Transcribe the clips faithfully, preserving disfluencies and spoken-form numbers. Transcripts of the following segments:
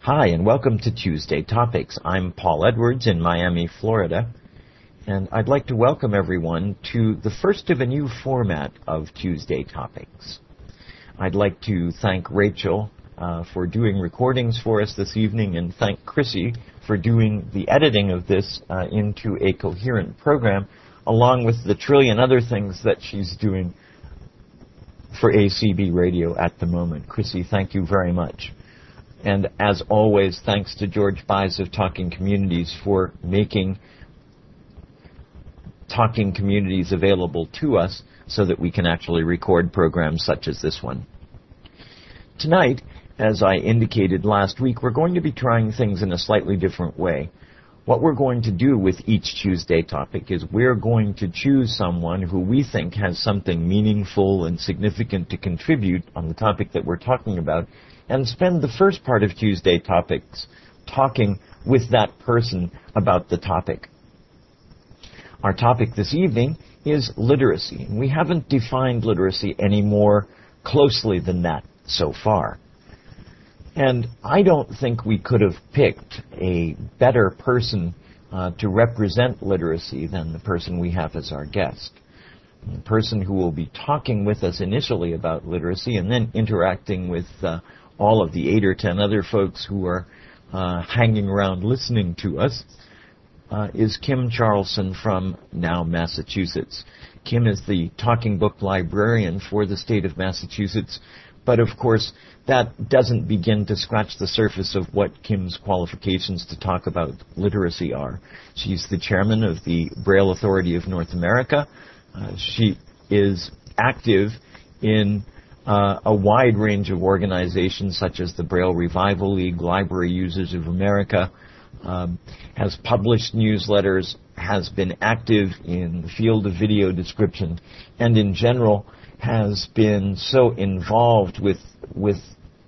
Hi, and welcome to Tuesday Topics. I'm Paul Edwards in Miami, Florida, and I'd like to welcome everyone to the first of a new format of Tuesday Topics. I'd like to thank Rachel uh, for doing recordings for us this evening, and thank Chrissy for doing the editing of this uh, into a coherent program, along with the trillion other things that she's doing for A C B Radio at the moment. Chrissy, thank you very much. And as always, thanks to George Buys of Talking Communities for making Talking Communities available to us so that we can actually record programs such as this one. Tonight, as I indicated last week, we're going to be trying things in a slightly different way. What we're going to do with each Tuesday topic is we're going to choose someone who we think has something meaningful and significant to contribute on the topic that we're talking about, and spend the first part of Tuesday Topics talking with that person about the topic. Our topic this evening is literacy. We haven't defined literacy any more closely than that so far. And I don't think we could have picked a better person uh, to represent literacy than the person we have as our guest. The person who will be talking with us initially about literacy and then interacting with uh, all of the eight or ten other folks who are uh, hanging around listening to us, uh, is Kim Charlson from Now, Massachusetts. Kim is the talking book librarian for the state of Massachusetts, but of course that doesn't begin to scratch the surface of what Kim's qualifications to talk about literacy are. She's the chairman of the Braille Authority of North America. Uh, she is active in Uh, a wide range of organizations such as the Braille Revival League, Library Users of America, um, has published newsletters, has been active in the field of video description, and in general has been so involved with with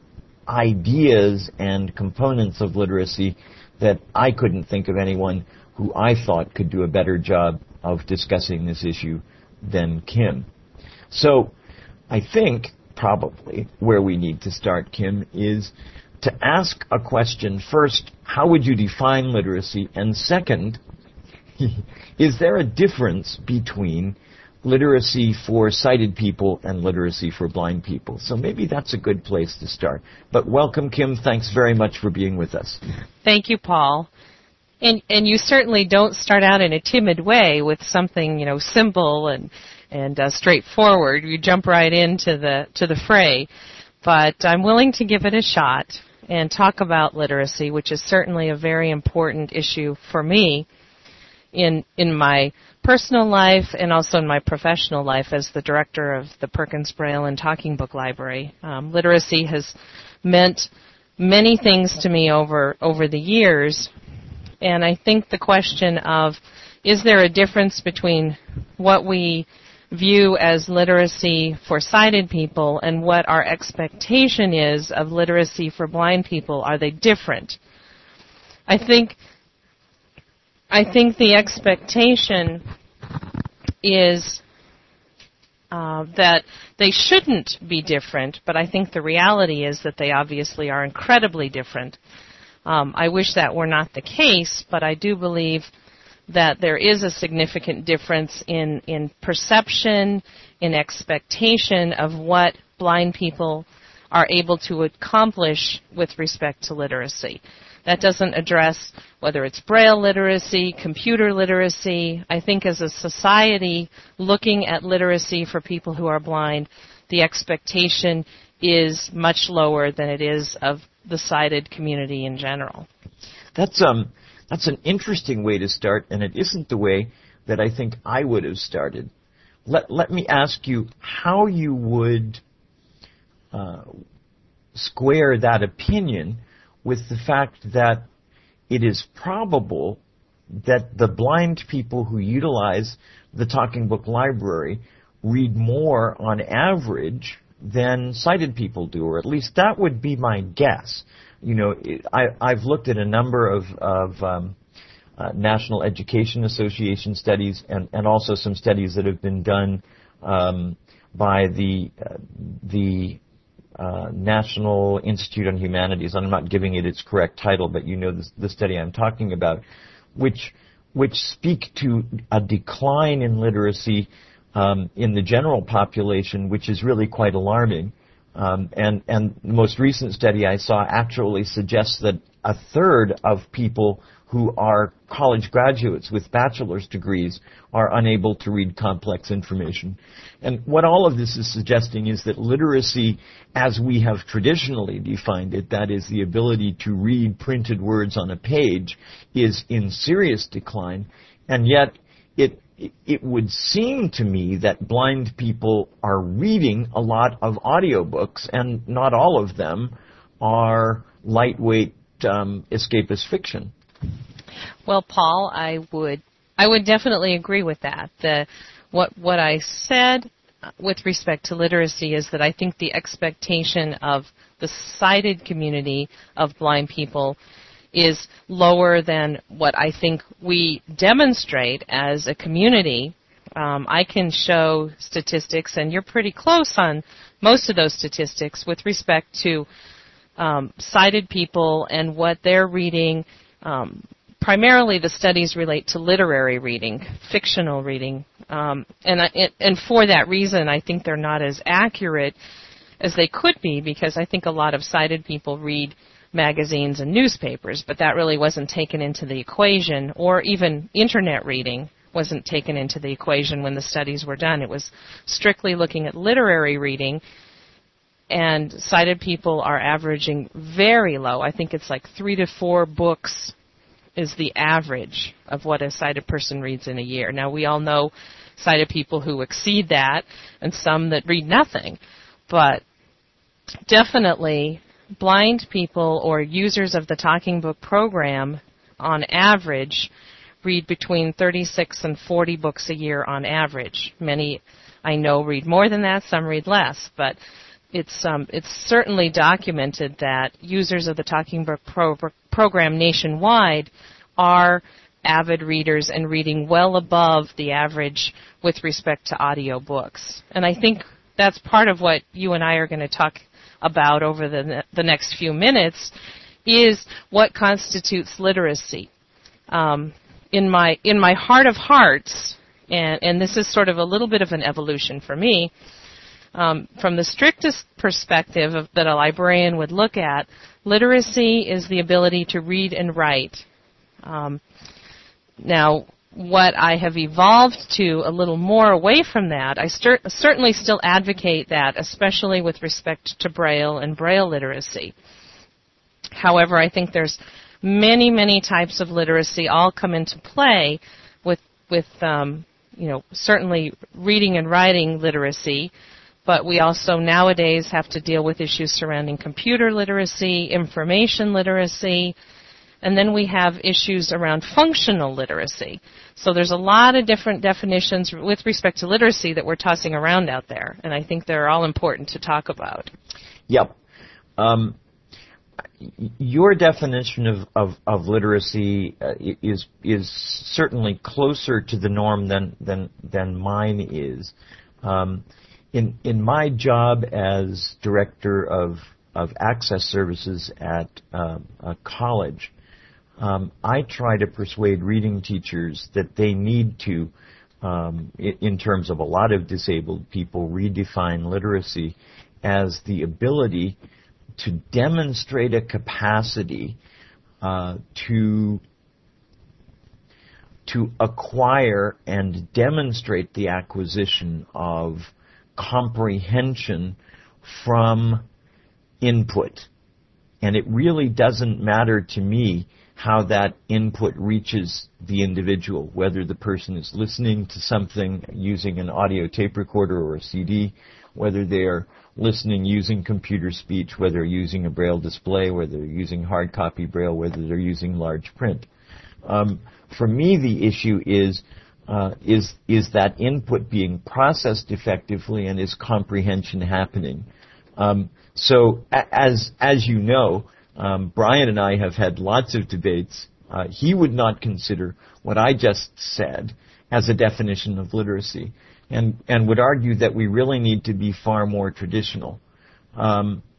ideas and components of literacy that I couldn't think of anyone who I thought could do a better job of discussing this issue than Kim. So I think probably where we need to start, Kim, is to ask a question. First, how would you define literacy? And second, is there a difference between literacy for sighted people and literacy for blind people? So maybe that's a good place to start. But welcome, Kim. Thanks very much for being with us. Thank you, Paul. And and you certainly don't start out in a timid way with something, you know, simple and and uh, straightforward. You jump right into the to the fray. But I'm willing to give it a shot and talk about literacy, which is certainly a very important issue for me in in my personal life and also in my professional life as the director of the Perkins Braille and Talking Book Library. Um, literacy has meant many things to me over over the years, and I think the question of, is there a difference between what we view as literacy for sighted people and what our expectation is of literacy for blind people? Are they different? I think I think the expectation is uh, that they shouldn't be different, but I think the reality is that they obviously are incredibly different. Um, I wish that were not the case, but I do believe that there is a significant difference in, in perception, in expectation of what blind people are able to accomplish with respect to literacy. That doesn't address whether it's Braille literacy, computer literacy. I think as a society looking at literacy for people who are blind, the expectation is much lower than it is of the sighted community in general. That's um. That's an interesting way to start, and it isn't the way that I think I would have started. Let, let me ask you how you would uh, square that opinion with the fact that it is probable that the blind people who utilize the Talking Book Library read more on average than sighted people do, or at least that would be my guess. You know, I, I've looked at a number of, of um, uh, National Education Association studies and, and also some studies that have been done um, by the uh, the uh, National Institute on Humanities, and I'm not giving it its correct title, but you know the, the study I'm talking about, which which speak to a decline in literacy um, in the general population, which is really quite alarming. Um, and, and the most recent study I saw actually suggests that a third of people who are college graduates with bachelor's degrees are unable to read complex information. And what all of this is suggesting is that literacy, as we have traditionally defined it, that is the ability to read printed words on a page, is in serious decline. And yet it it would seem to me that blind people are reading a lot of audiobooks, and not all of them are lightweight um, escapist fiction. Well, Paul, I would I would definitely agree with that. The what what I said with respect to literacy is that I think the expectation of the sighted community of blind people is lower than what I think we demonstrate as a community. Um, I can show statistics, and you're pretty close on most of those statistics with respect to um, sighted people and what they're reading. Um, primarily the studies relate to literary reading, fictional reading, um, and, I, and for that reason I think they're not as accurate as they could be, because I think a lot of sighted people read magazines and newspapers, but that really wasn't taken into the equation, or even internet reading wasn't taken into the equation when the studies were done. It was strictly looking at literary reading, and sighted people are averaging very low. I think it's like three to four books is the average of what a sighted person reads in a year. Now, we all know sighted people who exceed that and some that read nothing, but definitely blind people or users of the Talking Book program on average read between thirty-six and forty books a year on average. Many, I know, read more than that, some read less, but it's um, it's certainly documented that users of the Talking Book pro- program nationwide are avid readers and reading well above the average with respect to audiobooks. And I think that's part of what you and I are going to talk about over the the next few minutes, is what constitutes literacy. Um, in my in my heart of hearts, and, and this is sort of a little bit of an evolution for me, um, from the strictest perspective of, that a librarian would look at, literacy is the ability to read and write. Um, now, what I have evolved to a little more away from that, I cer- certainly still advocate that, especially with respect to Braille and Braille literacy. However, I think there's many, many types of literacy all come into play with, with um, you know, certainly reading and writing literacy, but we also nowadays have to deal with issues surrounding computer literacy, information literacy, and then we have issues around functional literacy. So there's a lot of different definitions with respect to literacy that we're tossing around out there, and I think they're all important to talk about. Yep. Um, your definition of, of, of literacy uh, is is certainly closer to the norm than than, than mine is. Um, in in my job as director of of access services at uh, a college, Um, I try to persuade reading teachers that they need to, um, in terms of a lot of disabled people, redefine literacy as the ability to demonstrate a capacity uh, to to acquire and demonstrate the acquisition of comprehension from input. And it really doesn't matter to me how that input reaches the individual, whether the person is listening to something using an audio tape recorder or a C D, whether they're listening using computer speech, whether they're using a Braille display, whether they're using hard copy Braille, whether they're using large print. Um, for me, the issue is uh, is is that input being processed effectively, and is comprehension happening? Um, so, a- as as you know, Um, Brian and I have had lots of debates. Uh, he would not consider what I just said as a definition of literacy, and, and would argue that we really need to be far more traditional. Um,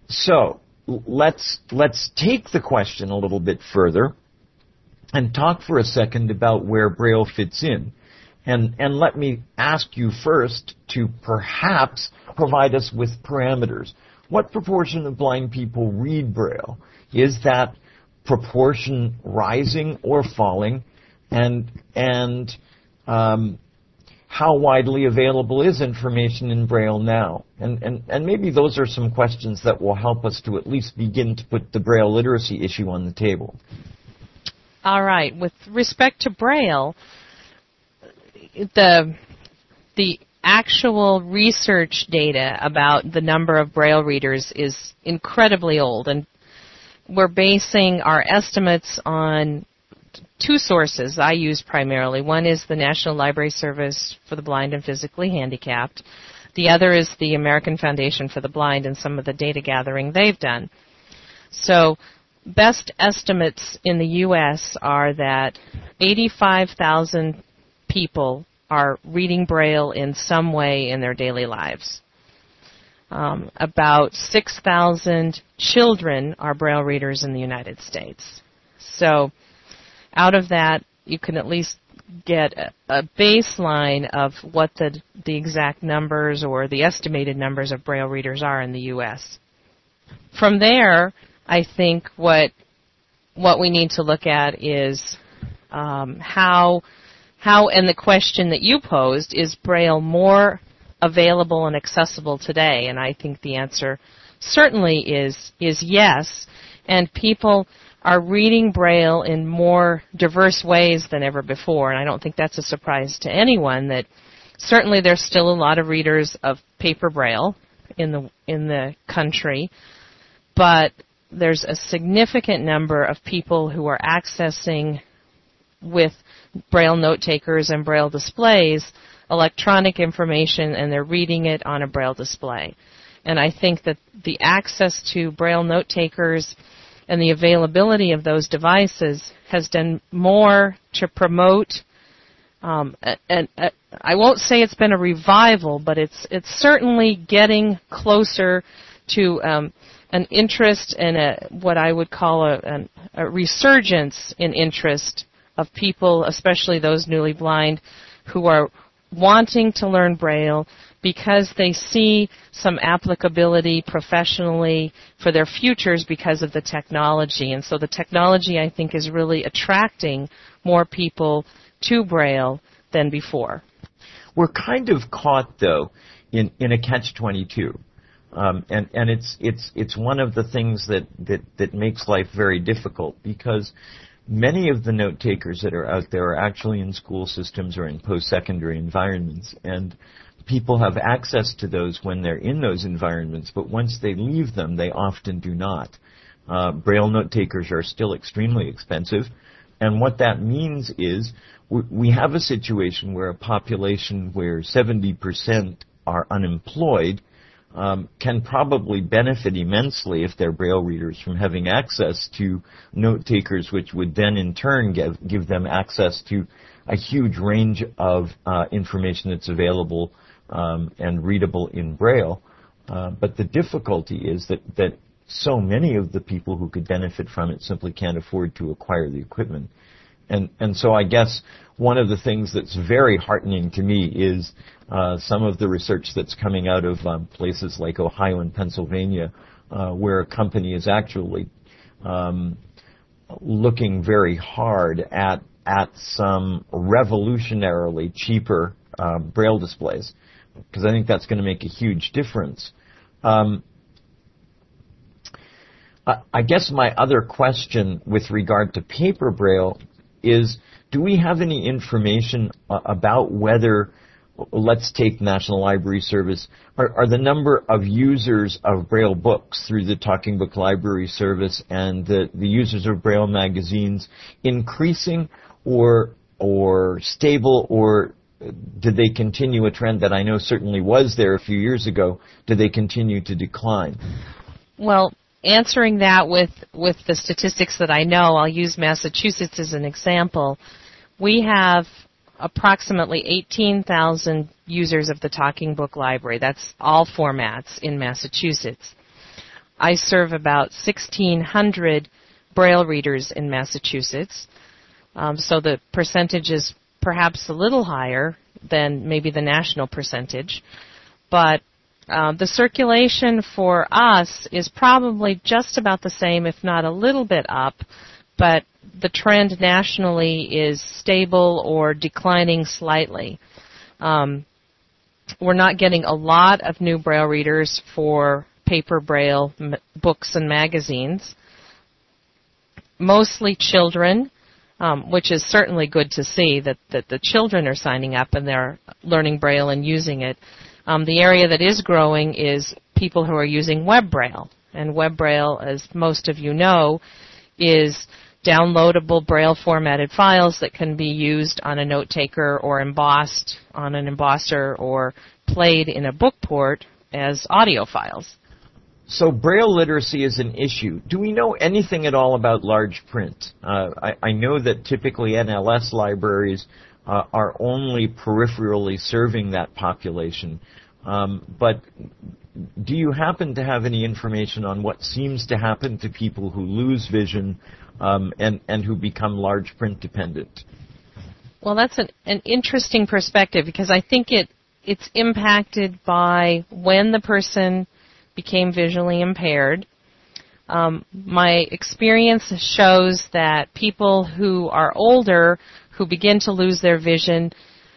So let's let's take the question a little bit further and talk for a second about where Braille fits in. And and let me ask you first to perhaps provide us with parameters. What proportion of blind people read Braille? Is that proportion rising or falling? And and um, how widely available is information in Braille now? And, and and maybe those are some questions that will help us to at least begin to put the Braille literacy issue on the table. All right. With respect to Braille, the the actual research data about the number of Braille readers is incredibly old, and we're basing our estimates on two sources I use primarily. One is the National Library Service for the Blind and Physically Handicapped. The other is the American Foundation for the Blind and some of the data gathering they've done. So best estimates in the U S are that eighty-five thousand people are reading Braille in some way in their daily lives. Um, about six thousand children are Braille readers in the United States. So out of that, you can at least get a, a baseline of what the, the exact numbers or the estimated numbers of Braille readers are in the U S. From there, I think what what we need to look at is um, how how and the question that you posed, is Braille more available and accessible today? And I think the answer certainly is is yes. And people are reading Braille in more diverse ways than ever before. And I don't think that's a surprise to anyone that certainly there's still a lot of readers of paper Braille in the in the country, but there's a significant number of people who are accessing with Braille note takers and Braille displays electronic information, and they're reading it on a Braille display. And I think that the access to Braille note takers and the availability of those devices has done more to promote, um, and I won't say it's been a revival, but it's it's certainly getting closer to um, an interest and a, what I would call a, an, a resurgence in interest of people, especially those newly blind, who are wanting to learn Braille because they see some applicability professionally for their futures because of the technology. And so the technology, I think, is really attracting more people to Braille than before. We're kind of caught, though, in, in a catch twenty-two. Um, and and it's it's it's one of the things that, that, that makes life very difficult, because many of the note takers that are out there are actually in school systems or in post-secondary environments, and people have access to those when they're in those environments, but once they leave them, they often do not. Uh, Braille note takers are still extremely expensive, and what that means is we, we have a situation where a population where seventy percent are unemployed Um, can probably benefit immensely if they're Braille readers from having access to note takers, which would then in turn give, give them access to a huge range of uh, information that's available um, and readable in Braille. Uh, but the difficulty is that, that so many of the people who could benefit from it simply can't afford to acquire the equipment. And and so I guess one of the things that's very heartening to me is uh, some of the research that's coming out of um, places like Ohio and Pennsylvania, uh, where a company is actually um, looking very hard at at some revolutionarily cheaper uh, Braille displays, because I think that's going to make a huge difference. Um, I guess my other question with regard to paper Braille is, do we have any information uh, about whether, let's take National Library Service, are, are the number of users of Braille books through the Talking Book Library Service and the, the users of Braille magazines increasing or or stable, or did they continue a trend that I know certainly was there a few years ago? Did they continue to decline? Well, answering that with, with the statistics that I know, I'll use Massachusetts as an example. We have approximately eighteen thousand users of the Talking Book Library. That's all formats in Massachusetts. I serve about sixteen hundred Braille readers in Massachusetts, um, so the percentage is perhaps a little higher than maybe the national percentage, but uh, the circulation for us is probably just about the same, if not a little bit up, but the trend nationally is stable or declining slightly. Um, we're not getting a lot of new Braille readers for paper Braille m- books and magazines. Mostly children, um, which is certainly good to see that, that the children are signing up and they're learning Braille and using it. Um, the area that is growing is people who are using web Braille. And web Braille, as most of you know, is downloadable Braille formatted files that can be used on a note taker or embossed on an embosser or played in a book port as audio files. So Braille literacy is an issue. Do we know anything at all about large print? Uh, I, I know that typically N L S libraries uh, are only peripherally serving that population. Um, but do you happen to have any information on what seems to happen to people who lose vision um, and, and who become large print dependent? Well, that's an, an interesting perspective because I think it it's impacted by when the person became visually impaired. Um, my experience shows that people who are older, who begin to lose their vision,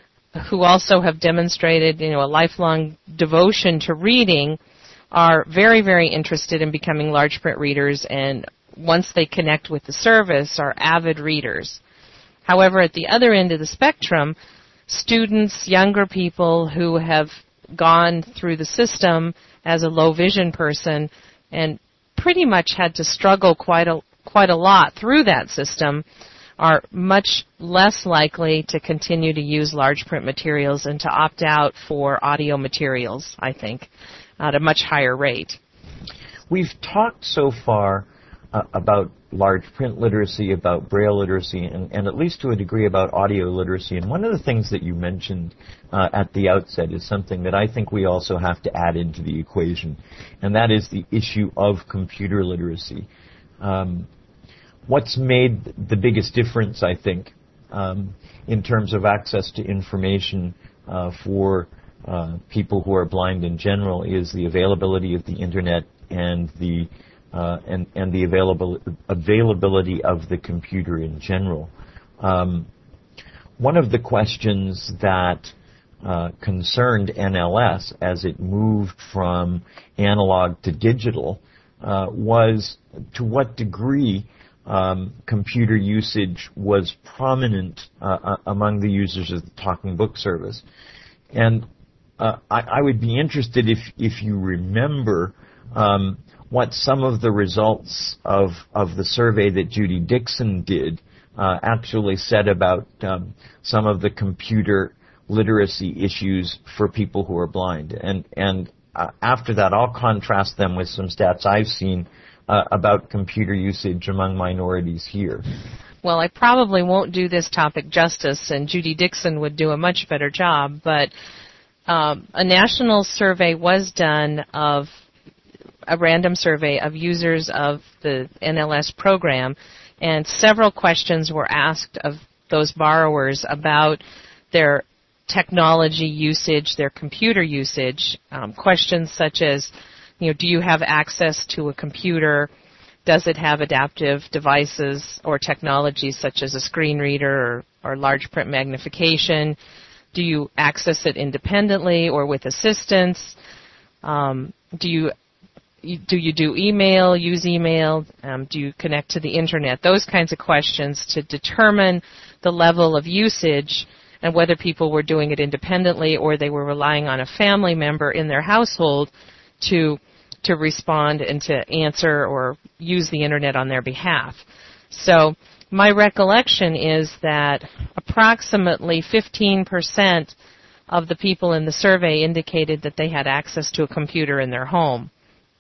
who also have demonstrated, you know, a lifelong devotion to reading, are very, very interested in becoming large print readers, and once they connect with the service, are avid readers. However, at the other end of the spectrum, students, younger people who have gone through the system as a low vision person and pretty much had to struggle quite a quite a lot through that system are much less likely to continue to use large print materials and to opt out for audio materials, I think, at a much higher rate. We've talked so far uh, about large print literacy, about Braille literacy, and, and at least to a degree about audio literacy. And one of the things that you mentioned uh, at the outset is something that I think we also have to add into the equation, and that is the issue of computer literacy. Um, what's made the biggest difference, I think, um, in terms of access to information uh, for uh, people who are blind in general is the availability of the Internet and the Uh, and, and the available, availability of the computer in general. Um, one of the questions that uh, concerned N L S as it moved from analog to digital uh, was to what degree um, computer usage was prominent uh, among the users of the Talking Book service. And uh, I, I would be interested if, if you remember um, what some of the results of, of the survey that Judy Dixon did uh, actually said about um, some of the computer literacy issues for people who are blind. And, and uh, after that, I'll contrast them with some stats I've seen uh, about computer usage among minorities here. Well, I probably won't do this topic justice, and Judy Dixon would do a much better job, but um, a national survey was done of a random survey of users of the N L S program, and several questions were asked of those borrowers about their technology usage, their computer usage. Um, questions such as, you know, do you have access to a computer? Does it have adaptive devices or technologies such as a screen reader or, or large print magnification? Do you access it independently or with assistance? Um, do you Do you do email, use email? Um, do you connect to the Internet? Those kinds of questions to determine the level of usage and whether people were doing it independently or they were relying on a family member in their household to to respond and to answer or use the Internet on their behalf. So my recollection is that approximately fifteen percent of the people in the survey indicated that they had access to a computer in their home.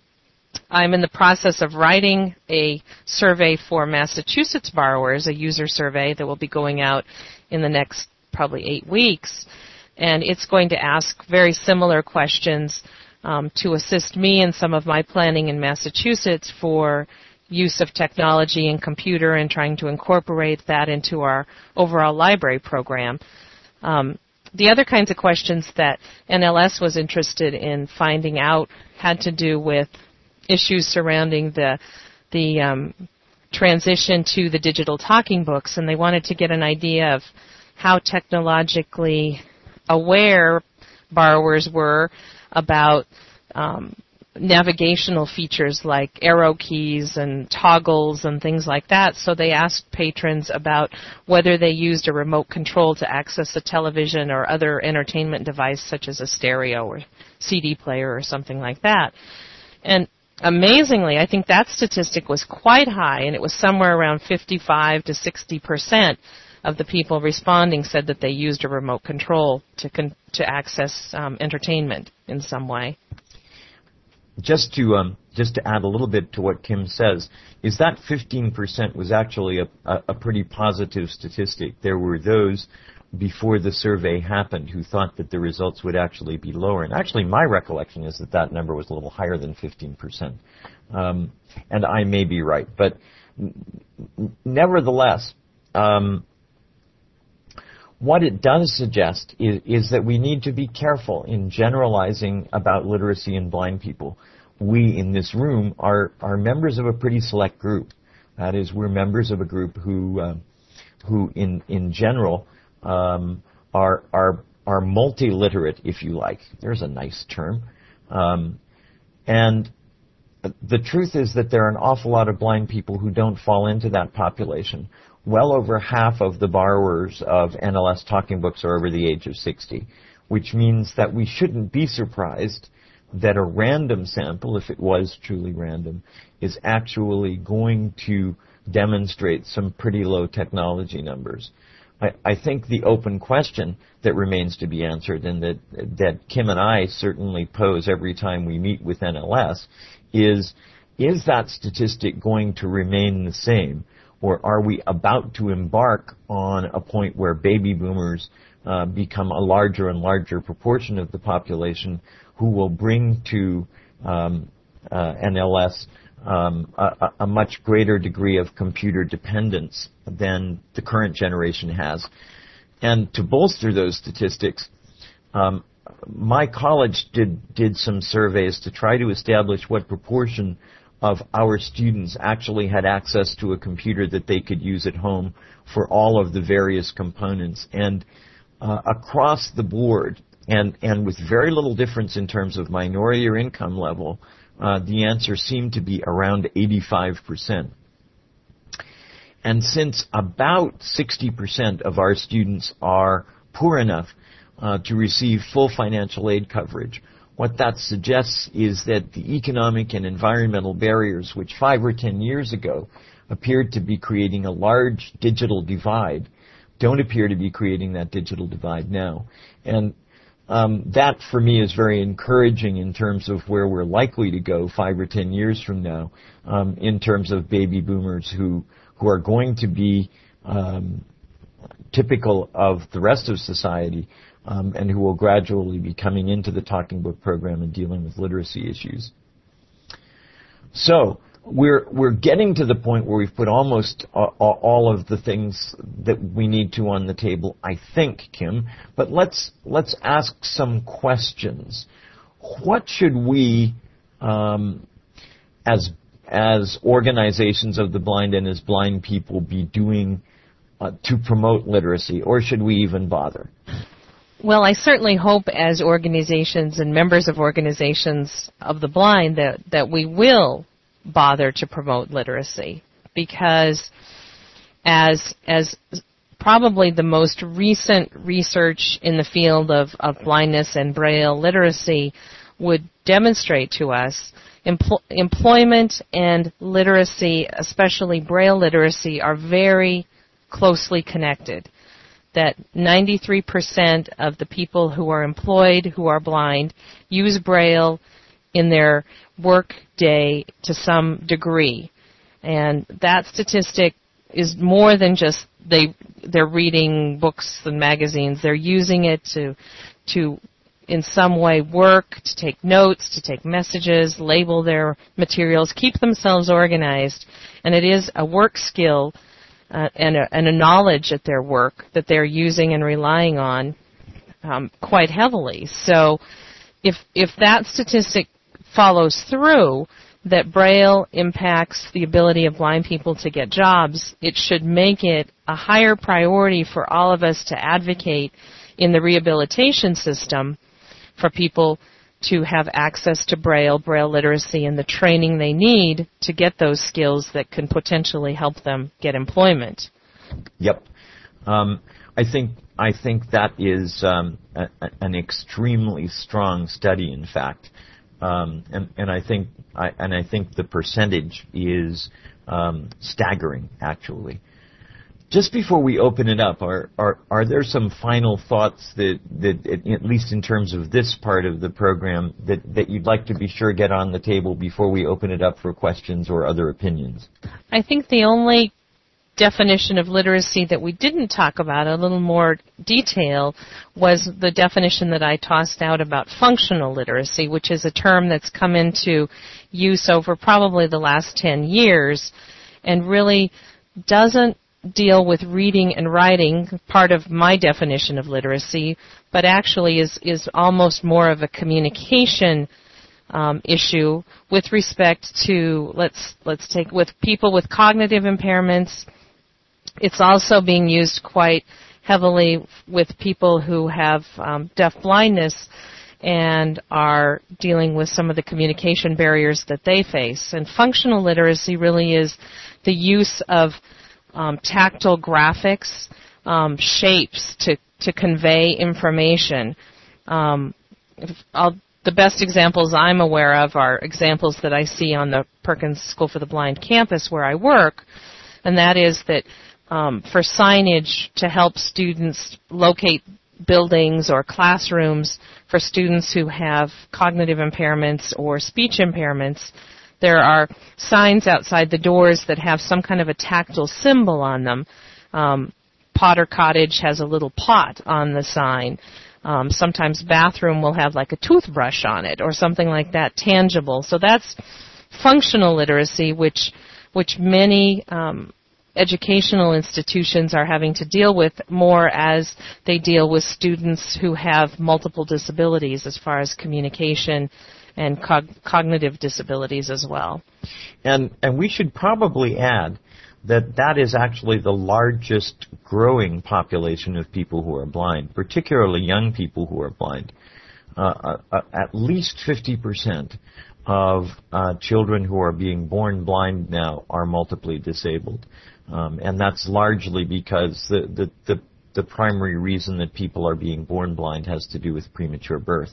I'm in the process of writing a survey for Massachusetts borrowers, a user survey that will be going out in the next probably eight weeks. And it's going to ask very similar questions um, to assist me in some of my planning in Massachusetts for use of technology and computer and trying to incorporate that into our overall library program. Um, the other kinds of questions that N L S was interested in finding out had to do with issues surrounding the the um, transition to the digital talking books, and they wanted to get an idea of how technologically aware borrowers were about um, navigational features like arrow keys and toggles and things like that. So they asked patrons about whether they used a remote control to access a television or other entertainment device such as a stereo or C D player or something like that. And amazingly, I think that statistic was quite high, and it was somewhere around fifty-five to sixty percent of the people responding said that they used a remote control to con- to access um, entertainment in some way. Just to um, just to add a little bit to what Kim says, is that fifteen percent was actually a, a, a pretty positive statistic. There were those before the survey happened who thought that the results would actually be lower. And actually my recollection is that that number was a little higher than fifteen percent. Um, and I may be right. But n- nevertheless, um, what it does suggest is, is that we need to be careful in generalizing about literacy in blind people. We in this room are, are members of a pretty select group. That is, we're members of a group who, uh, who in, in general, um, are, are, are multiliterate, if you like. There's a nice term. Um, and the truth is that there are an awful lot of blind people who don't fall into that population. Well over half of the borrowers of N L S talking books are over the age of sixty, which means that we shouldn't be surprised that a random sample, if it was truly random, is actually going to demonstrate some pretty low technology numbers. I, I think the open question that remains to be answered, and that, that Kim and I certainly pose every time we meet with N L S, is, is that statistic going to remain the same? Or are we about to embark on a point where baby boomers uh, become a larger and larger proportion of the population who will bring to um, uh, N L S um, a, a much greater degree of computer dependence than the current generation has? And to bolster those statistics, um, my college did, did some surveys to try to establish what proportion of our students actually had access to a computer that they could use at home for all of the various components. And uh, across the board, and, and with very little difference in terms of minority or income level, uh, the answer seemed to be around eighty-five percent. And since about sixty percent of our students are poor enough uh, to receive full financial aid coverage, what that suggests is that the economic and environmental barriers, which five or ten years ago appeared to be creating a large digital divide, don't appear to be creating that digital divide now. And um, that, for me, is very encouraging in terms of where we're likely to go five or ten years from now, um, in terms of baby boomers who, who are going to be um, typical of the rest of society, Um, and who will gradually be coming into the talking book program and dealing with literacy issues. So we're we're getting to the point where we've put almost uh, all of the things that we need to on the table, I think, Kim. But let's let's ask some questions. What should we, um, as as organizations of the blind and as blind people, be doing uh, to promote literacy, or should we even bother? Well, I certainly hope as organizations and members of organizations of the blind that, that we will bother to promote literacy, because as as probably the most recent research in the field of, of blindness and Braille literacy would demonstrate to us, empl- employment and literacy, especially Braille literacy, are very closely connected. That ninety-three percent of the people who are employed who are blind use Braille in their work day to some degree. And that statistic is more than just they, they're reading books and magazines. They're using it to, to in some way work, to take notes, to take messages, label their materials, keep themselves organized. And it is a work skill uh, and, a, and a knowledge at their work that they're using and relying on um, quite heavily. So if if that statistic follows through, that Braille impacts the ability of blind people to get jobs, it should make it a higher priority for all of us to advocate in the rehabilitation system for people to have access to Braille, Braille literacy, and the training they need to get those skills that can potentially help them get employment. Yep. Um, I think I think that is um, a, an extremely strong study, in fact. Um, and, and I think I, and I think the percentage is um, staggering, actually. Just before we open it up, are are, are there some final thoughts that, that, at least in terms of this part of the program, that, that you'd like to be sure get on the table before we open it up for questions or other opinions? I think the only definition of literacy that we didn't talk about, a little more detail, was the definition that I tossed out about functional literacy, which is a term that's come into use over probably the last ten years and really doesn't deal with reading and writing, part of my definition of literacy, but actually is, is almost more of a communication um, issue with respect to, let's, let's take, with people with cognitive impairments. It's also being used quite heavily with people who have um, deaf blindness and are dealing with some of the communication barriers that they face. And functional literacy really is the use of um, tactile graphics, um, shapes to, to convey information. Um, I'll, the best examples I'm aware of are examples that I see on the Perkins School for the Blind campus where I work, and that is that Um, for signage to help students locate buildings or classrooms for students who have cognitive impairments or speech impairments, there are signs outside the doors that have some kind of a tactile symbol on them. Um, Potter Cottage has a little pot on the sign. Um, sometimes bathroom will have like a toothbrush on it or something like that, tangible. So that's functional literacy, which which many um, educational institutions are having to deal with more as they deal with students who have multiple disabilities as far as communication and cog- cognitive disabilities as well. And and we should probably add that that is actually the largest growing population of people who are blind, particularly young people who are blind. Uh, uh, at least fifty percent of uh, children who are being born blind now are multiply disabled. Um, and that's largely because the, the, the, the primary reason that people are being born blind has to do with premature birth.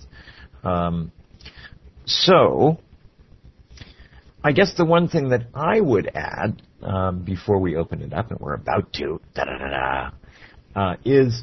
Um, so, I guess the one thing that I would add um, before we open it up, and we're about to, da-da-da-da, uh, is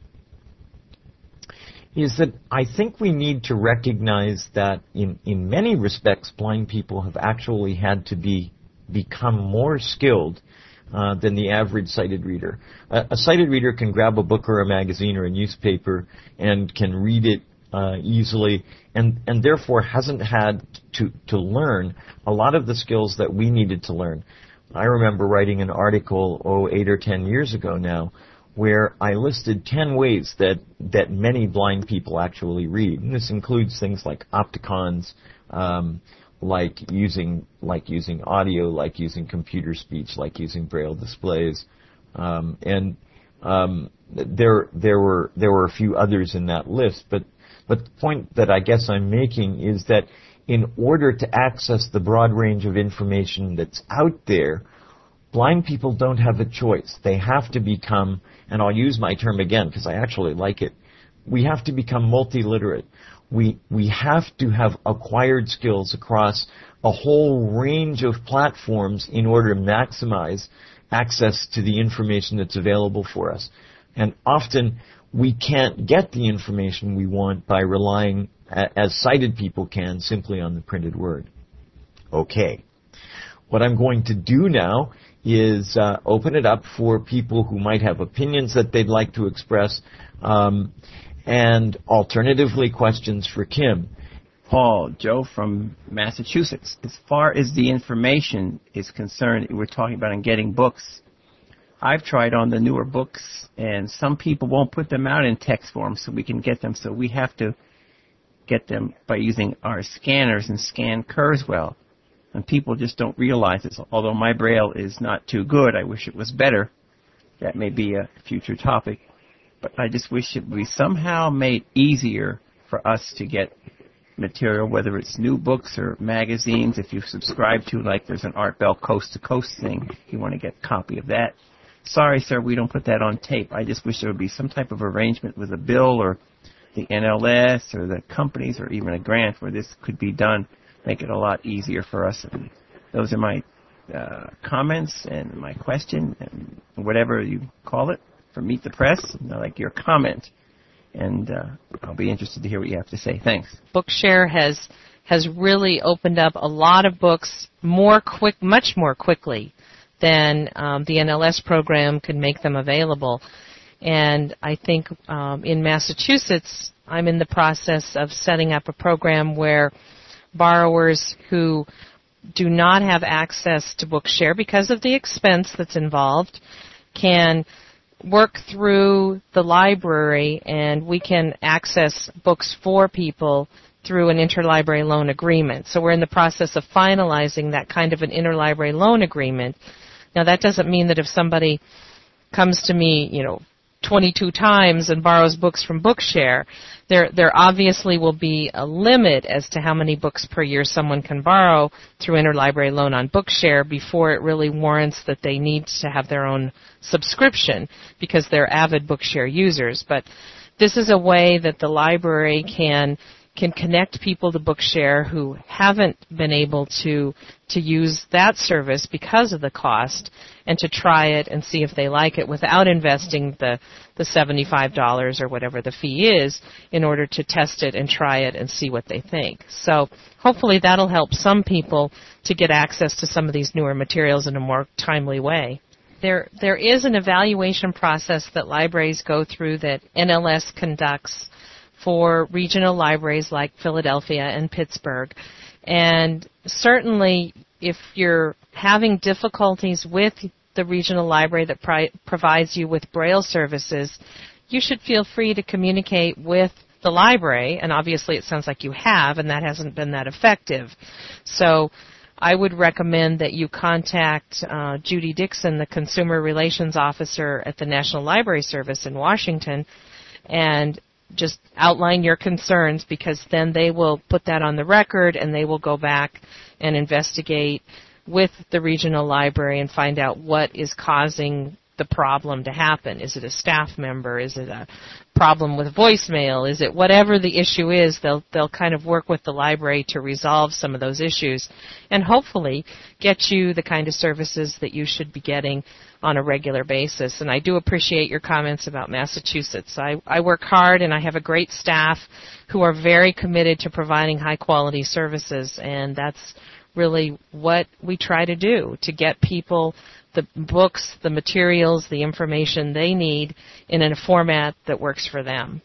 is that I think we need to recognize that in, in many respects, blind people have actually had to be become more skilled Uh, than the average sighted reader. Uh, a sighted reader can grab a book or a magazine or a newspaper and can read it uh, easily, and, and therefore hasn't had to, to learn a lot of the skills that we needed to learn. I remember writing an article, oh, eight or ten years ago now, where I listed ten ways that, that many blind people actually read. And this includes things like opticons, um, like using like using audio, like using computer speech, like using Braille displays, um, and um, there there were there were a few others in that list. But but the point that I guess I'm making is that in order to access the broad range of information that's out there, blind people don't have a choice. They have to become, and I'll use my term again because I actually like it, we have to become multiliterate. We we have to have acquired skills across a whole range of platforms in order to maximize access to the information that's available for us. And often we can't get the information we want by relying, as sighted people can, simply on the printed word. Okay. What I'm going to do now is uh, open it up for people who might have opinions that they'd like to express. Um, And alternatively, questions for Kim. Paul, Joe from Massachusetts. As far as the information is concerned, we're talking about in getting books. I've tried on the newer books, and some people won't put them out in text form so we can get them, so we have to get them by using our scanners and scan Kurzweil. And people just don't realize it. Although my Braille is not too good, I wish it was better. That may be a future topic. But I just wish it would be somehow made easier for us to get material, whether it's new books or magazines. If you subscribe to, like there's an Art Bell Coast to Coast thing, if you want to get a copy of that. Sorry, sir, we don't put that on tape. I just wish there would be some type of arrangement with a bill or the N L S or the companies or even a grant where this could be done, make it a lot easier for us. And those are my uh, comments and my question and whatever you call it for Meet the Press. And I like your comment. And uh, I'll be interested to hear what you have to say. Thanks. Bookshare has has really opened up a lot of books more quick, much more quickly than um, the N L S program could make them available. And I think um, in Massachusetts, I'm in the process of setting up a program where borrowers who do not have access to Bookshare because of the expense that's involved can work through the library, and we can access books for people through an interlibrary loan agreement. So we're in the process of finalizing that kind of an interlibrary loan agreement. Now, that doesn't mean that if somebody comes to me, you know, twenty-two times and borrows books from Bookshare, there there obviously will be a limit as to how many books per year someone can borrow through interlibrary loan on Bookshare before it really warrants that they need to have their own subscription because they're avid Bookshare users. But this is a way that the library can can connect people to Bookshare who haven't been able to to use that service because of the cost, and to try it and see if they like it without investing the, the seventy-five dollars or whatever the fee is in order to test it and try it and see what they think. So hopefully that'll help some people to get access to some of these newer materials in a more timely way. There, there is an evaluation process that libraries go through that N L S conducts for regional libraries like Philadelphia and Pittsburgh. And certainly if you're having difficulties with the regional library that pri- provides you with Braille services, you should feel free to communicate with the library, and obviously it sounds like you have, and that hasn't been that effective. So I would recommend that you contact uh, Judy Dixon, the Consumer Relations Officer at the National Library Service in Washington, and just outline your concerns, because then they will put that on the record and they will go back and investigate with the regional library and find out what is causing the problem to happen. Is it a staff member? Is it a problem with voicemail? Is it whatever the issue is? They'll they'll kind of work with the library to resolve some of those issues and hopefully get you the kind of services that you should be getting on a regular basis. And I do appreciate your comments about Massachusetts. I, I work hard and I have a great staff who are very committed to providing high quality services, and that's really what we try to do, to get people the books, the materials, the information they need in a format that works for them.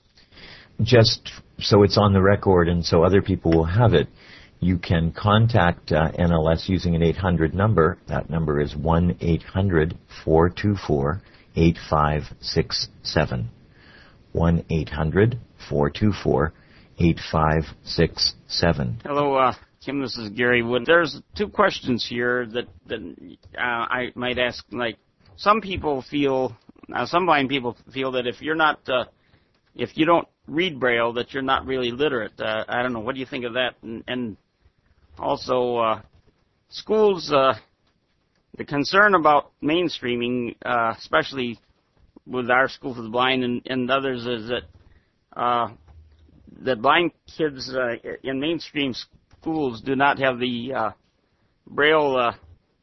Just so it's on the record and so other people will have it, you can contact uh, N L S using an eight hundred number. That number is one eight hundred four two four eight five six seven. one eight hundred four two four eight five six seven. Hello, uh, Kim, this is Gary Wood. There's two questions here that, that uh, I might ask. Like, some people feel, uh, some blind people feel that if you're not, uh, if you don't read Braille, that you're not really literate. Uh, I don't know. What do you think of that? And, and also, uh, schools, uh, the concern about mainstreaming, uh, especially with our School for the Blind and, and others, is that uh, that blind kids uh, in mainstream schools do not have the uh, Braille. Uh,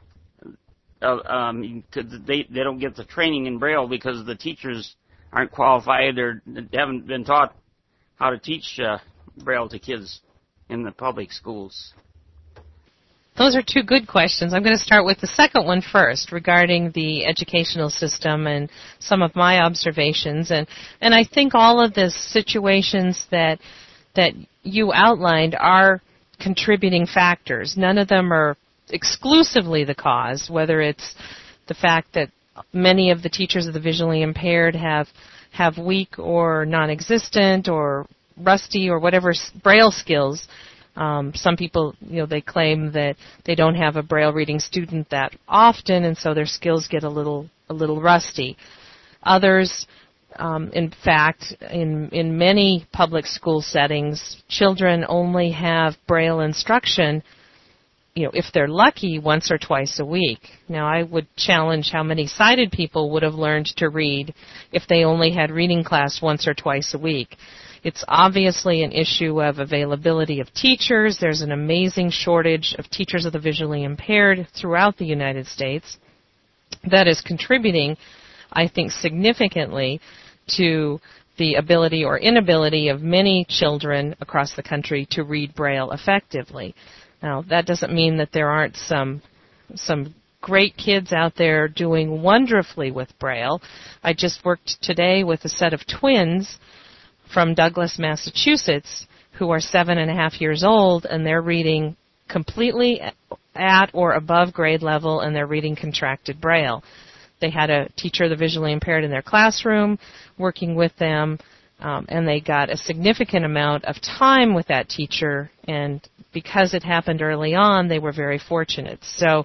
uh, um, they they don't get the training in Braille because the teachers aren't qualified or haven't been taught how to teach uh, Braille to kids in the public schools. those are two good questions. I'm going to start with the second one first, regarding the educational system and some of my observations. And, and I think all of the situations that that you outlined are contributing factors. None of them are exclusively the cause, whether it's the fact that many of the teachers of the visually impaired have have weak or non-existent or rusty or whatever Braille skills. Um, some people, you know, they claim that they don't have a Braille reading student that often, and so their skills get a little a little rusty. Others, um, in fact, in in many public school settings, children only have Braille instruction, you know, if they're lucky, once or twice a week. Now, I would challenge how many sighted people would have learned to read if they only had reading class once or twice a week. It's obviously an issue of availability of teachers. There's an amazing shortage of teachers of the visually impaired throughout the United States that is contributing, I think, significantly to the ability or inability of many children across the country to read Braille effectively. Now, that doesn't mean that there aren't some some great kids out there doing wonderfully with Braille. I just worked today with a set of twins from Douglas, Massachusetts, who are seven and a half years old, and they're reading completely at or above grade level, and they're reading contracted Braille. They had a teacher of the visually impaired in their classroom working with them, um, and they got a significant amount of time with that teacher, and because it happened early on, they were very fortunate. So,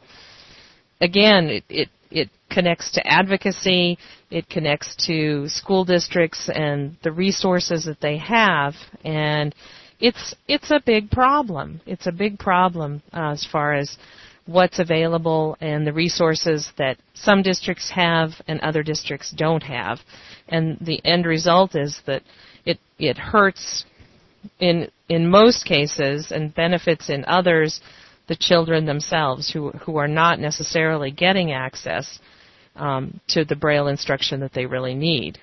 again, it, it, it connects to advocacy, it connects to school districts and the resources that they have, and it's it's a big problem. It's a big problem uh, as far as what's available and the resources that some districts have and other districts don't have. And the end result is that it it hurts in in most cases and benefits in others the children themselves who who are not necessarily getting access um, to the Braille instruction that they really need.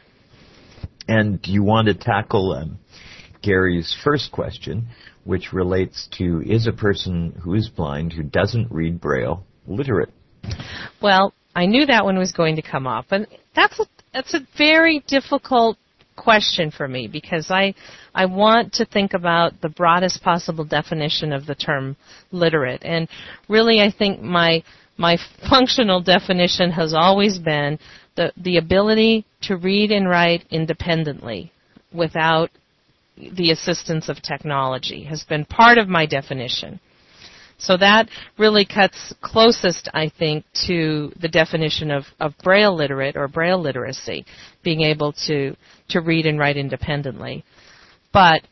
And you want to tackle um, Gary's first question, which relates to, is a person who is blind, who doesn't read Braille, literate? Well, I knew that one was going to come up, and that's a, that's a very difficult question for me, because I I want to think about the broadest possible definition of the term literate. And really, I think my my functional definition has always been the the ability to read and write independently without the assistance of technology has been part of my definition. So that really cuts closest, I think, to the definition of, of Braille literate or Braille literacy, being able to, to read and write independently. But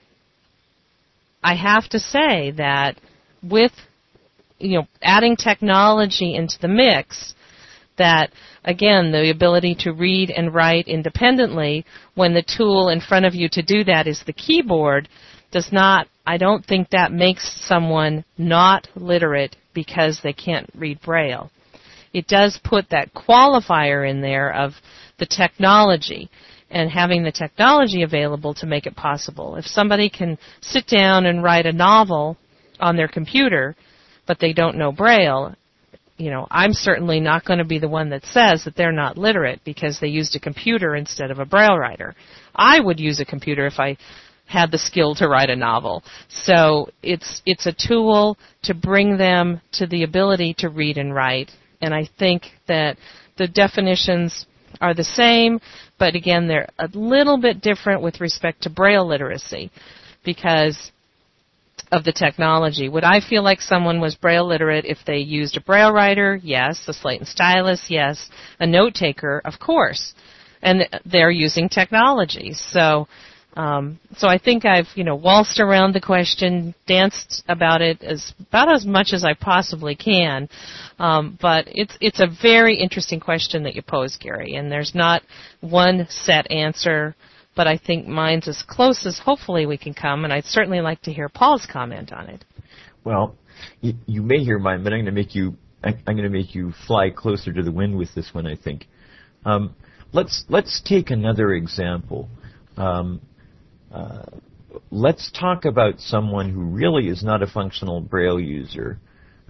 I have to say that with, you know, adding technology into the mix, that, again, the ability to read and write independently when the tool in front of you to do that is the keyboard does not, I don't think that makes someone not literate because they can't read Braille. It does put that qualifier in there of the technology and having the technology available to make it possible. If somebody can sit down and write a novel on their computer, but they don't know Braille, you know, I'm certainly not going to be the one that says that they're not literate because they used a computer instead of a Braille writer. I would use a computer if I had the skill to write a novel. So it's it's a tool to bring them to the ability to read and write. And I think that the definitions are the same, but again, they're a little bit different with respect to Braille literacy because of the technology. Would I feel like someone was Braille literate if they used a Braille writer? Yes. A slate and stylus? Yes. A note taker? Of course. And they're using technology. So Um, so I think I've, you know, waltzed around the question, danced about it as about as much as I possibly can. Um, but it's it's a very interesting question that you pose, Gary, and there's not one set answer, but I think mine's as close as hopefully we can come, and I'd certainly like to hear Paul's comment on it. Well, you, you may hear mine, but I'm going to make you I, I'm going to make you fly closer to the wind with this one, I think. Um, let's let's take another example. Um, Uh, let's talk about someone who really is not a functional Braille user,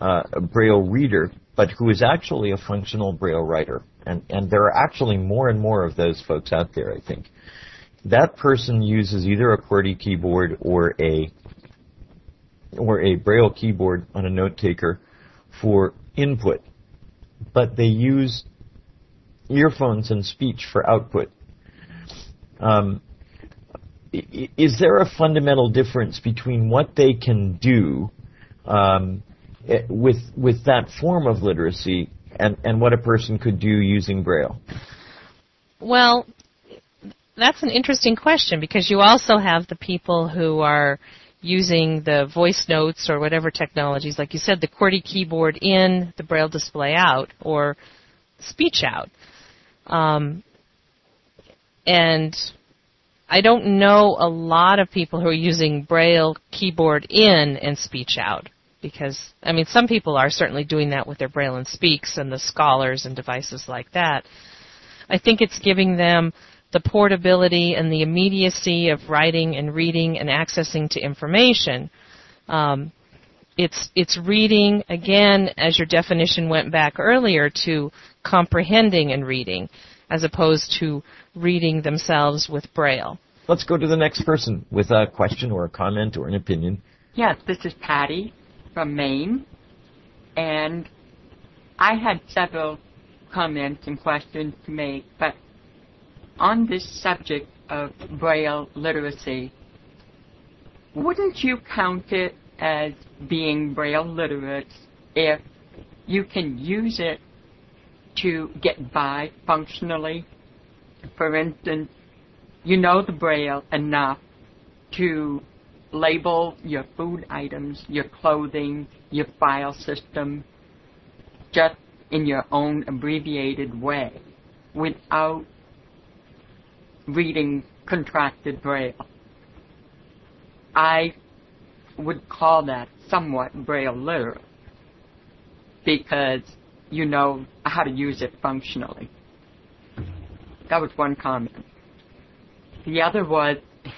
uh, a Braille reader, but who is actually a functional Braille writer. And, and there are actually more and more of those folks out there, I think. That person uses either a QWERTY keyboard or a or a Braille keyboard on a note taker for input, but they use earphones and speech for output. Um, is there a fundamental difference between what they can do um, with with that form of literacy and, and what a person could do using Braille? Well, that's an interesting question, because you also have the people who are using the voice notes or whatever technologies, like you said, the QWERTY keyboard in, the Braille display out, or speech out. Um, and I don't know a lot of people who are using Braille keyboard in and speech out, because, I mean, some people are certainly doing that with their Braille and Speaks and the Scholars and devices like that. I think it's giving them the portability and the immediacy of writing and reading and accessing to information. Um, it's it's reading, again, as your definition went back earlier, to comprehending and reading, as opposed to reading themselves with Braille. Let's go to the next person with a question or a comment or an opinion. Yes, this is Patty from Maine, and I had several comments and questions to make, but on this subject of Braille literacy, wouldn't you count it as being Braille literate if you can use it to get by functionally? For instance, you know the Braille enough to label your food items, your clothing, your file system, just in your own abbreviated way, without reading contracted Braille. I would call that somewhat Braille literate, because you know how to use it functionally. That was one comment. The other was,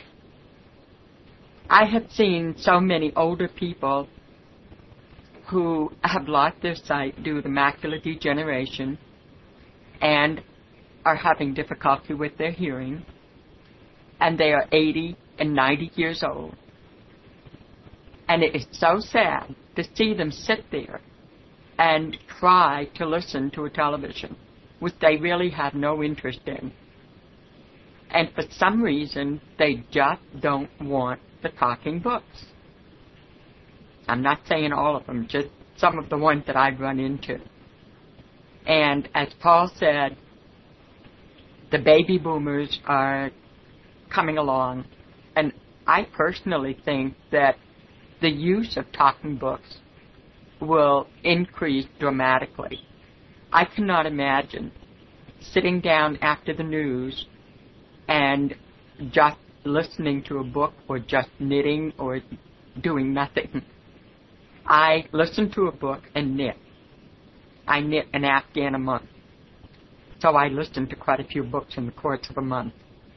I have seen so many older people who have lost their sight due to macular degeneration and are having difficulty with their hearing, and they are eighty and ninety years old. And it is so sad to see them sit there and try to listen to a television, which they really have no interest in. And for some reason, they just don't want the talking books. I'm not saying all of them, just some of the ones that I've run into. And as Paul said, the baby boomers are coming along, and I personally think that the use of talking books will increase dramatically. I cannot imagine sitting down after the news and just listening to a book, or just knitting, or doing nothing. I listen to a book and knit. I knit an Afghan a month. So I listened to quite a few books in the course of a month.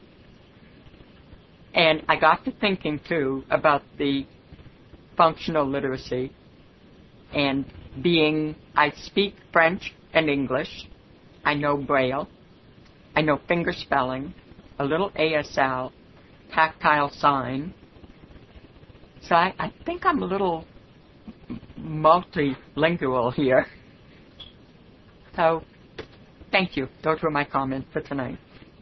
And I got to thinking, too, about the functional literacy and being, I speak French and English. I know Braille. I know finger spelling, a little A S L, tactile sign. So I, I think I'm a little multilingual here. So, thank you. Those were my comments for tonight.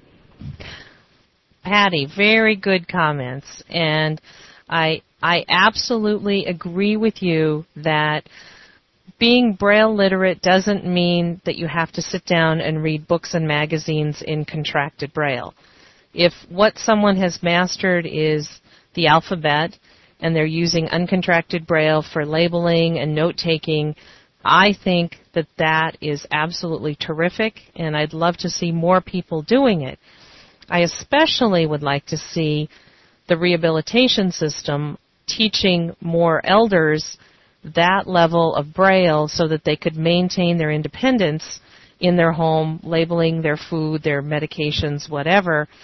Patty, very good comments. And I I absolutely agree with you that being Braille literate doesn't mean that you have to sit down and read books and magazines in contracted Braille. If what someone has mastered is the alphabet and they're using uncontracted Braille for labeling and note-taking, I think that that is absolutely terrific, and I'd love to see more people doing it. I especially would like to see the rehabilitation system teaching more elders that level of Braille so that they could maintain their independence in their home, labeling their food, their medications, whatever,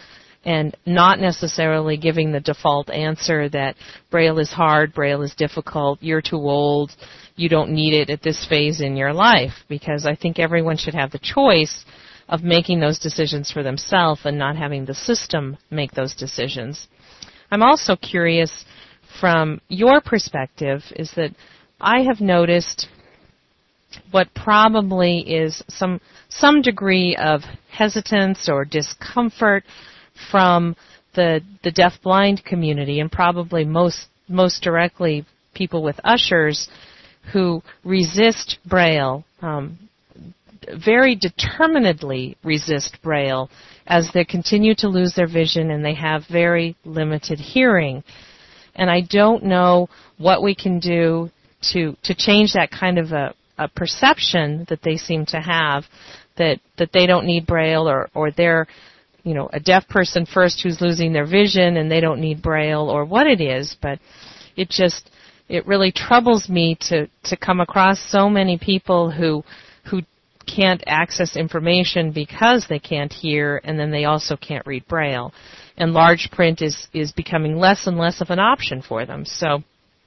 and not necessarily giving the default answer that Braille is hard, Braille is difficult, you're too old, you don't need it at this phase in your life, because I think everyone should have the choice of making those decisions for themselves and not having the system make those decisions. I'm also curious from your perspective is that I have noticed what probably is some some degree of hesitance or discomfort from the the deaf-blind community, and probably most most directly people with ushers who resist Braille, um, very determinedly resist Braille as they continue to lose their vision and they have very limited hearing. And I don't know what we can do to to change that kind of a, a perception that they seem to have, that that they don't need Braille, or or they're, you know, a deaf person first who's losing their vision and they don't need Braille, or what it is. But it just it really troubles me to to come across so many people who who can't access information because they can't hear, and then they also can't read Braille. And large print is, is becoming less and less of an option for them. So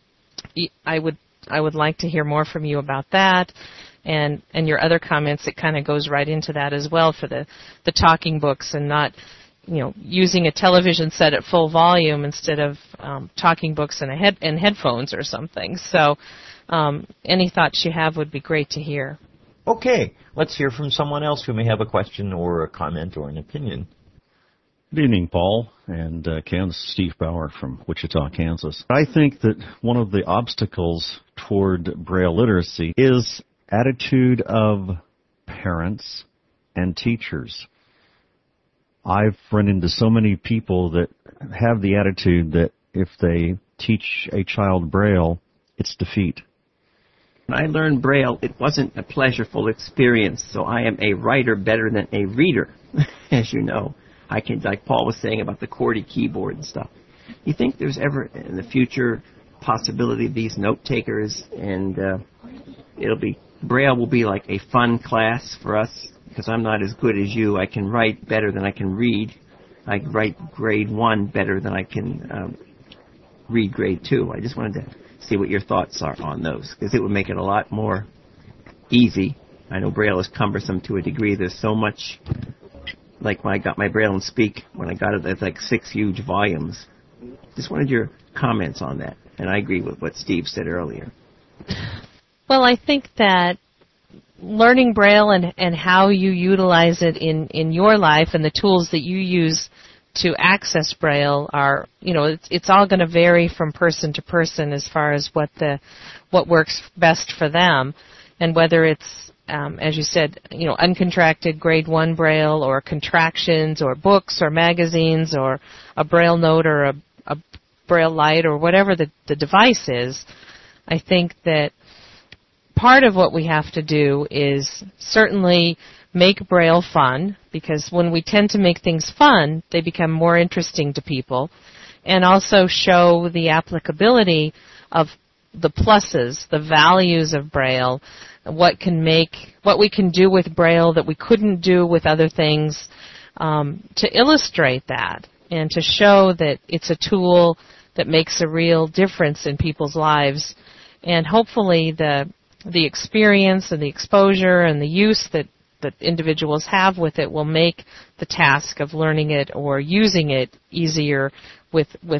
I would I would like to hear more from you about that, and and your other comments. It kind of goes right into that as well for the, the talking books, and not, you know, using a television set at full volume instead of um, talking books and a head and headphones or something. So um, any thoughts you have would be great to hear. Okay, let's hear from someone else who may have a question or a comment or an opinion. Good evening, Paul and uh, Kansas. Steve Bauer from Wichita, Kansas. I think that one of the obstacles toward Braille literacy is attitude of parents and teachers. I've run into so many people that have the attitude that if they teach a child Braille, it's defeat. When I learned Braille, it wasn't a pleasurable experience, so I am a writer better than a reader, as you know. I can, like Paul was saying about the QWERTY keyboard and stuff. You think there's ever in the future possibility of these note takers, and uh, it'll be Braille will be like a fun class for us, because I'm not as good as you. I can write better than I can read. I write grade one better than I can um, read grade two. I just wanted to see what your thoughts are on those, because it would make it a lot more easy. I know Braille is cumbersome to a degree. There's so much. Like when I got my Braille and Speak, when I got it, it's like six huge volumes. Just wanted your comments on that. And I agree with what Steve said earlier. Well, I think that learning Braille and, and how you utilize it in, in your life and the tools that you use to access Braille are, you know, it's, it's all going to vary from person to person as far as what the what works best for them, and whether it's Um, as you said, you know, uncontracted grade one Braille, or contractions, or books, or magazines, or a Braille note, or a, a Braille light, or whatever the, the device is. I think that part of what we have to do is certainly make Braille fun, because when we tend to make things fun, they become more interesting to people, and also show the applicability of the pluses, the values of Braille, what can make, what we can do with Braille that we couldn't do with other things, um, to illustrate that and to show that it's a tool that makes a real difference in people's lives. And hopefully the the experience and the exposure and the use that, that individuals have with it will make the task of learning it or using it easier with with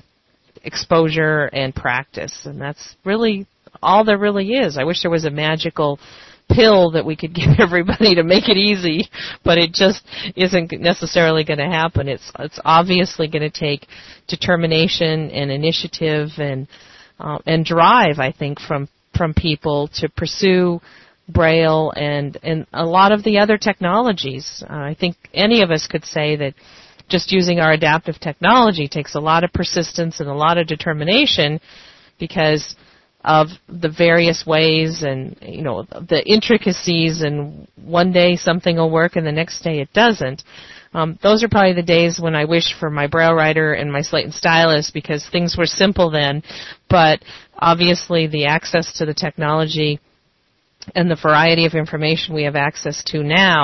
exposure and practice. And that's really all there really is. I wish there was a magical pill that we could give everybody to make it easy, but it just isn't necessarily going to happen. It's it's obviously going to take determination and initiative and uh, and drive, I think, from from people to pursue Braille and and a lot of the other technologies. Uh, I think any of us could say that just using our adaptive technology takes a lot of persistence and a lot of determination, because of the various ways and, you know, the intricacies, and one day something will work and the next day it doesn't. Um, those are probably the days when I wish for my Braille writer and my Slate and Stylus, because things were simple then, but obviously the access to the technology and the variety of information we have access to now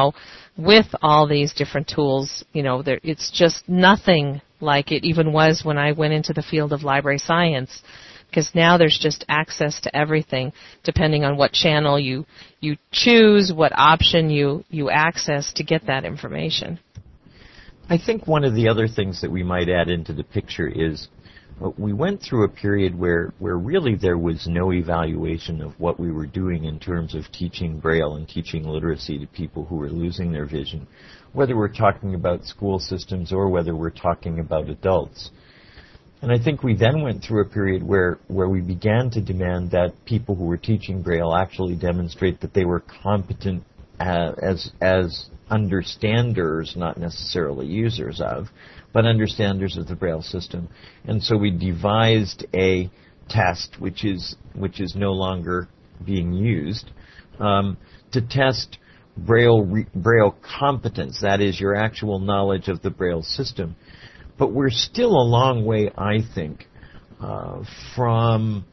with all these different tools, you know, there, it's just nothing like it even was when I went into the field of library science, because now there's just access to everything, depending on what channel you you choose, what option you, you access to get that information. I think one of the other things that we might add into the picture is uh, we went through a period where, where really there was no evaluation of what we were doing in terms of teaching Braille and teaching literacy to people who were losing their vision, whether we're talking about school systems or whether we're talking about adults. And I think we then went through a period where, where we began to demand that people who were teaching Braille actually demonstrate that they were competent uh, as as understanders, not necessarily users of, but understanders of the Braille system. And so we devised a test, which is which is no longer being used, um, to test Braille re- Braille competence. That is, your actual knowledge of the Braille system. But we're still a long way, I think, uh, from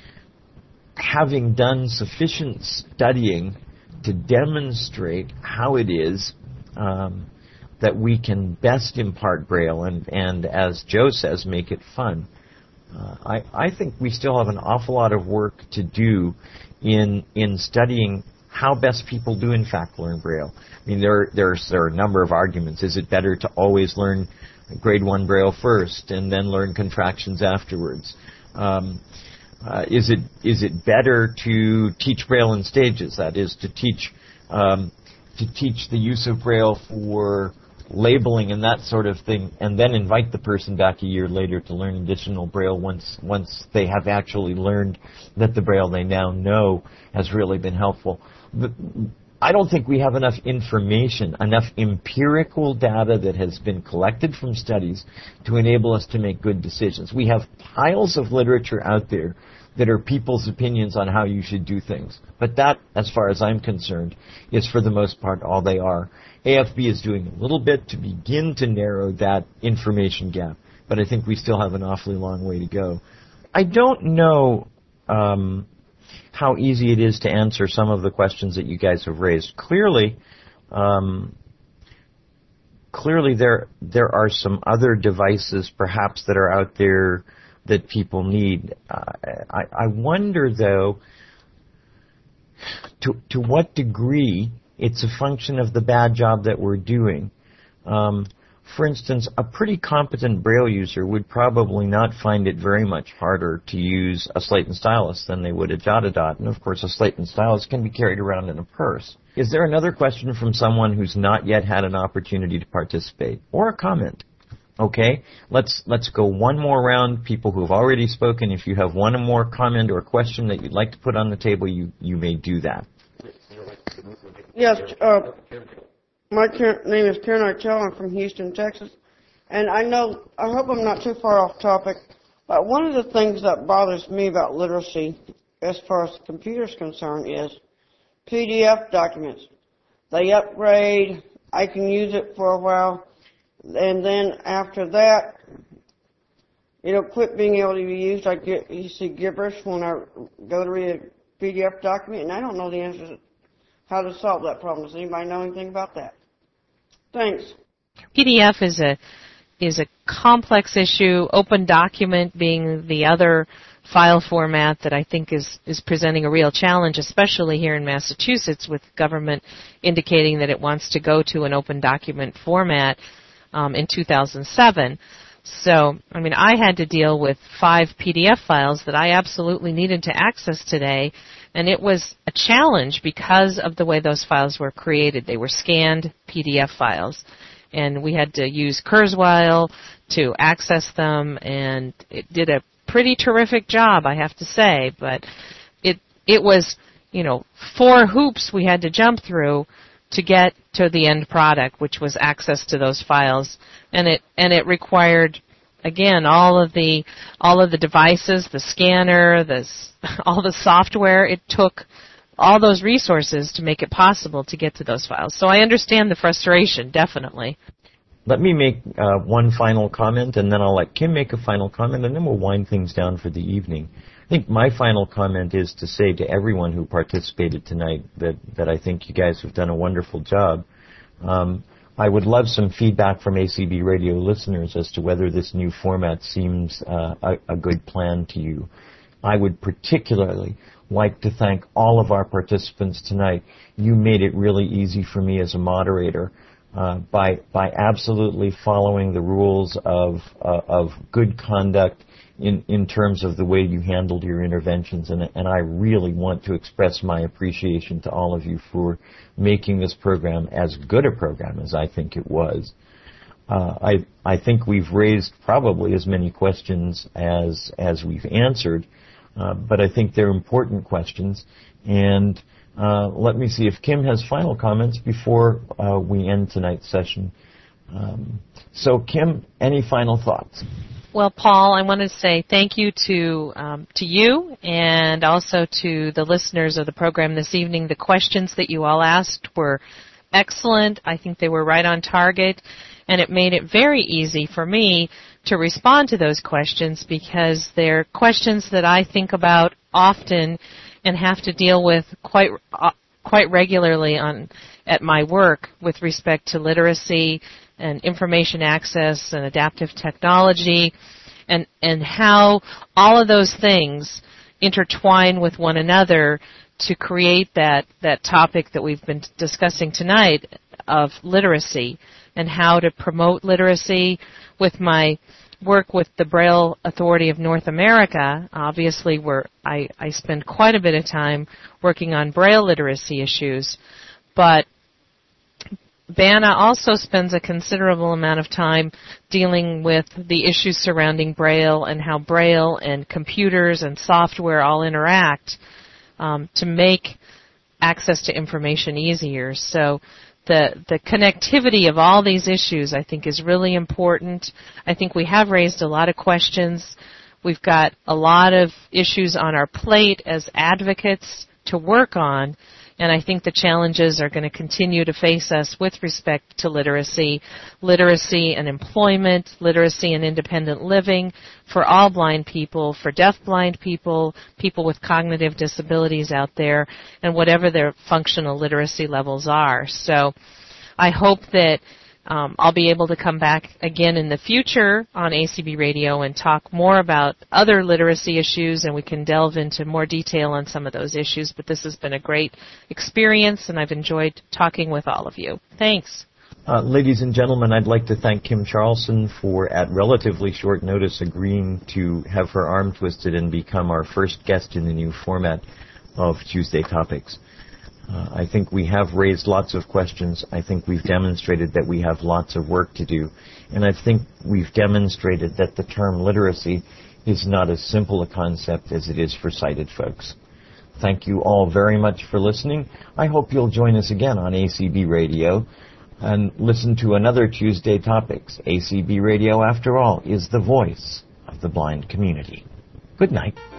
having done sufficient studying to demonstrate how it is um, that we can best impart Braille and, and, as Joe says, make it fun. Uh, I, I think we still have an awful lot of work to do in in studying how best people do, in fact, learn Braille. I mean, there, there's, there are a number of arguments. Is it better to always learn grade one Braille first and then learn contractions afterwards? Um, uh, is it is it better to teach Braille in stages? That is, to teach um, to teach the use of Braille for labeling and that sort of thing, and then invite the person back a year later to learn additional Braille once once they have actually learned that the Braille they now know has really been helpful. But I don't think we have enough information, enough empirical data that has been collected from studies to enable us to make good decisions. We have piles of literature out there that are people's opinions on how you should do things. But that, as far as I'm concerned, is for the most part all they are. A F B is doing a little bit to begin to narrow that information gap, but I think we still have an awfully long way to go. I don't know um, how easy it is to answer some of the questions that you guys have raised. Clearly, um, clearly there there are some other devices perhaps that are out there that people need. Uh, I, I wonder, though, to to what degree it's a function of the bad job that we're doing. Um, for instance, a pretty competent Braille user would probably not find it very much harder to use a slate and stylus than they would a Jot-A-Dot. And of course, a slate and stylus can be carried around in a purse. Is there another question from someone who's not yet had an opportunity to participate? Or a comment? Okay, let's let's go one more round. People who have already spoken, if you have one more comment or question that you'd like to put on the table, you, you may do that. Yes, uh, my name is Karen Archell. I'm from Houston, Texas. And I know, I hope I'm not too far off topic, but one of the things that bothers me about literacy, as far as the computer's concerned, is P D F documents. They upgrade, I can use it for a while, and then after that, it'll quit being able to be used. I get, you see gibberish when I go to read a P D F document, and I don't know the answer to how to solve that problem. Does anybody know anything about that? Thanks. P D F is a is a complex issue. Open Document being the other file format that I think is, is presenting a real challenge, especially here in Massachusetts, with government indicating that it wants to go to an open document format um, in two thousand seven. So, I mean, I had to deal with five P D F files that I absolutely needed to access today, and it was a challenge because of the way those files were created. They were scanned P D F files, and we had to use Kurzweil to access them, and it did a pretty terrific job, I have to say, but it it was, you know, four hoops we had to jump through to get to the end product, which was access to those files, and it and it required, again, all of the all of the devices, the scanner, the all the software. It took all those resources to make it possible to get to those files. So I understand the frustration, definitely. Let me make uh, one final comment, and then I'll let Kim make a final comment, and then we'll wind things down for the evening. I think my final comment is to say to everyone who participated tonight that, that I think you guys have done a wonderful job. Um, I would love some feedback from A C B Radio listeners as to whether this new format seems uh, a, a good plan to you. I would particularly like to thank all of our participants tonight. You made it really easy for me as a moderator uh, by by absolutely following the rules of uh, of good conduct in in terms of the way you handled your interventions, and and I really want to express my appreciation to all of you for making this program as good a program as I think it was. Uh, I I think we've raised probably as many questions as as we've answered. Uh, but I think they're important questions. And uh, let me see if Kim has final comments before uh, we end tonight's session. Um, so, Kim, any final thoughts? Well, Paul, I want to say thank you to um, to you and also to the listeners of the program this evening. The questions that you all asked were excellent. I think they were right on target, and it made it very easy for me to respond to those questions because they're questions that I think about often and have to deal with quite uh, quite regularly on at my work with respect to literacy and information access and adaptive technology, and and how all of those things intertwine with one another to create that that topic that we've been discussing tonight of literacy, and how to promote literacy. With my work with the Braille Authority of North America, obviously we're, I, I spend quite a bit of time working on Braille literacy issues, but B A N A also spends a considerable amount of time dealing with the issues surrounding Braille and how Braille and computers and software all interact um, to make access to information easier. So The, the connectivity of all these issues, I think, is really important. I think we have raised a lot of questions. We've got a lot of issues on our plate as advocates to work on, and I think the challenges are going to continue to face us with respect to literacy, literacy and employment, literacy and independent living for all blind people, for deaf-blind people, people with cognitive disabilities out there, and whatever their functional literacy levels are. So I hope that Um, I'll be able to come back again in the future on A C B Radio and talk more about other literacy issues, and we can delve into more detail on some of those issues. But this has been a great experience, and I've enjoyed talking with all of you. Thanks. Uh, ladies and gentlemen, I'd like to thank Kim Charlson for, at relatively short notice, agreeing to have her arm twisted and become our first guest in the new format of Tuesday Topics. Uh, I think we have raised lots of questions. I think we've demonstrated that we have lots of work to do. And I think we've demonstrated that the term literacy is not as simple a concept as it is for sighted folks. Thank you all very much for listening. I hope you'll join us again on A C B Radio and listen to another Tuesday Topics. A C B Radio, after all, is the voice of the blind community. Good night.